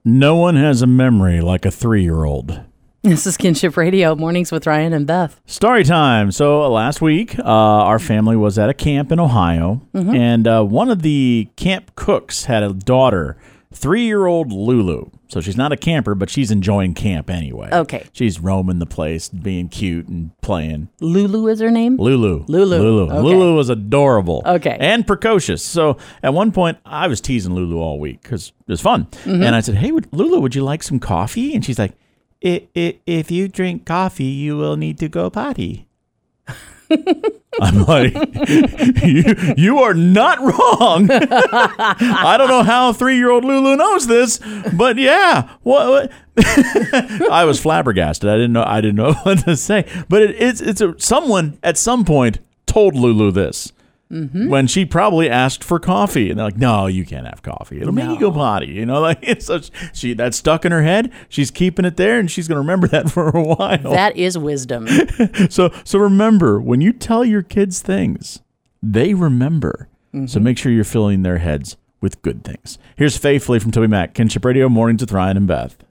No one has a memory like a 3-year-old. This is Kinship Radio, Mornings with Ryan and Beth. Story time. So last week, our family was at a camp in Ohio, and one of the camp cooks had a daughter, 3-year-old Lulu. So she's not a camper, but she's enjoying camp anyway. Okay. She's roaming the place, being cute and playing. Lulu is her name? Lulu. Okay. Lulu was adorable. Okay. And precocious. So at one point, I was teasing Lulu all week because it was fun. And I said, hey, Lulu, would you like some coffee? And she's like, if you drink coffee, you will need to go potty. I'm like, you are not wrong. I don't know how 3-year-old Lulu knows this, but yeah. What? I was flabbergasted. I didn't know what to say. But someone at some point told Lulu this. When she probably asked for coffee, and they're like, "No, you can't have coffee. It'll make you go potty." You know, like that's stuck in her head. She's keeping it there, and she's going to remember that for a while. That is wisdom. So remember, when you tell your kids things, they remember. So make sure you're filling their heads with good things. Here's Faithfully from Toby Mac, Kinship Radio, Mornings with Ryan and Beth.